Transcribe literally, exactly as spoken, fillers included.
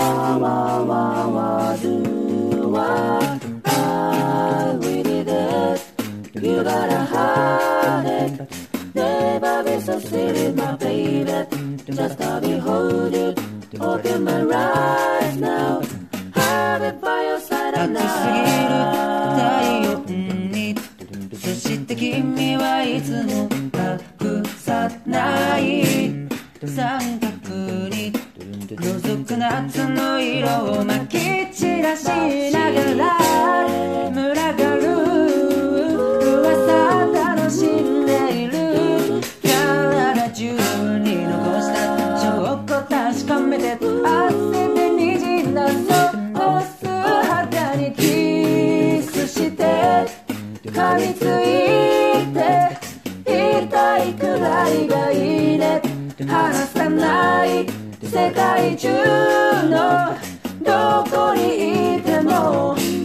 wah, wah, wah, do what I really did. You gotta hide it. Never be so silly, my baby. Just to behold you. Open my eyes now. Have it by your side and now. 暑すぎる体温に。そして君はいつも隠さない三角に覗く夏の色をまき散らしながら群がる噂楽しんでいる体中に残した証拠確かめて汗でにじんだその素肌にキスして噛みついて痛いくらいがいいね離さない世界中のどこにいても